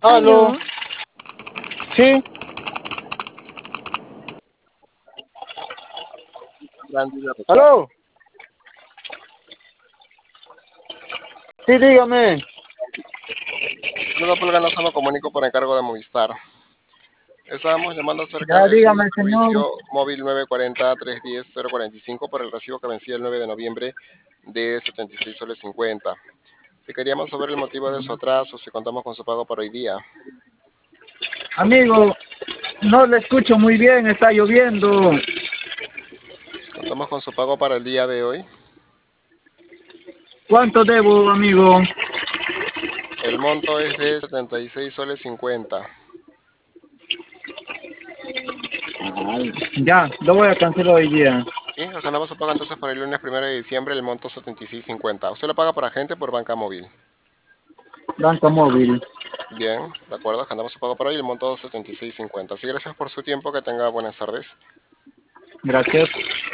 Aló, Aló, sí, Grande Ricardo. aló, sí, dígame. Saludos Pulganoso, me comunico por encargo de Movistar. Estábamos llamando acerca Ya del dígame, señor. servicio móvil 940-310-045 por el recibo que vencía el 9 de noviembre de 76 soles 50. Si queríamos saber el motivo de su atraso, si contamos con su pago para hoy día. Amigo, no le escucho muy bien, está lloviendo. Contamos con su pago para el día de hoy. ¿Cuánto debo, amigo? El monto es de 76 soles 50. Ya, lo voy a cancelar hoy día. Sí, agendamos su pago entonces para el lunes 1 de diciembre, el monto 76.50. ¿Usted lo paga por agente o por banca móvil? Banca móvil. Bien, de acuerdo, agendamos su pago para hoy, el monto 76.50. Sí, gracias por su tiempo, que tenga buenas tardes. Gracias.